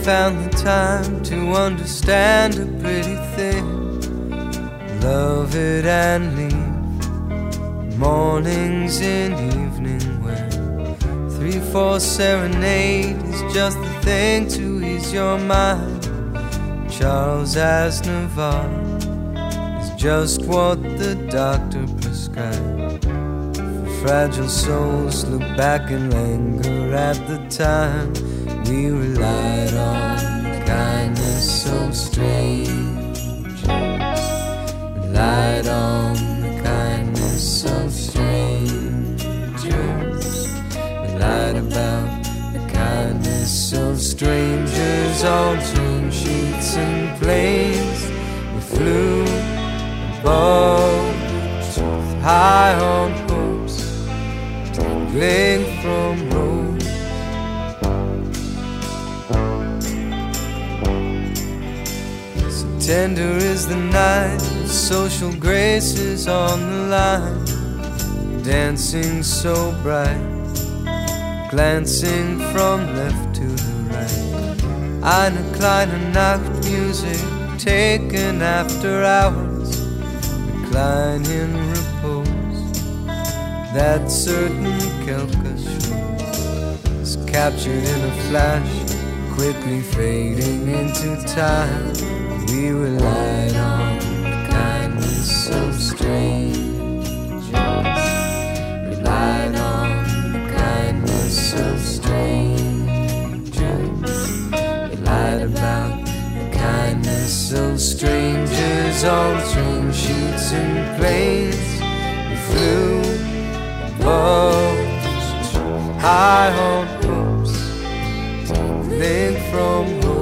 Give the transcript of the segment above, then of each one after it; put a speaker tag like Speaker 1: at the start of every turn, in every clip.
Speaker 1: found the time to understand a pretty thing. Love it and leave. Mornings and evening where 3/4 serenade is just the thing to ease your mind. Charles Aznavour is just what the doctor prescribed. For fragile souls, look back and linger at the time we relied on kindness so strange. Relied on the kindness so strange. Relied about the kindness of strangers on train sheets and planes. We flew above, high on hopes, dangling from roads. So tender is the night, social graces on the line, dancing so bright, glancing from left to the right. Eine kleine Nachtmusik taken after hours, recline in repose. That certain Kelka is captured in a flash, quickly fading into time. We relied on the kindness so strange. Relied on the kindness so strange. Relied about the kindness of strangers on train sheets and planes. We flew above, high on hopes, dangling from hopes.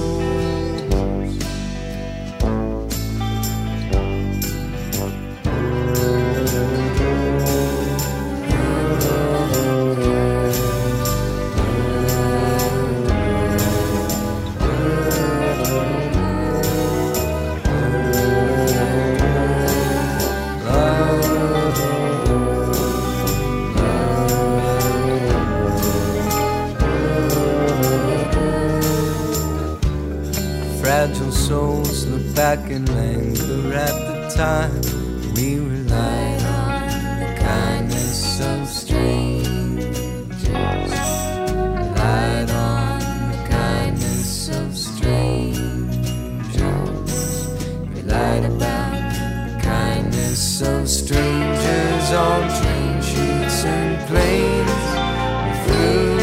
Speaker 1: Fragile souls look back and linger at the time we relied on the kindness of strangers. Relied on the kindness of strangers. Relied about the kindness of strangers on train sheets and planes. We flew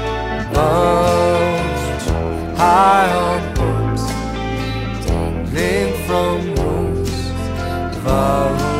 Speaker 1: above, high on hopes, from wounds far away.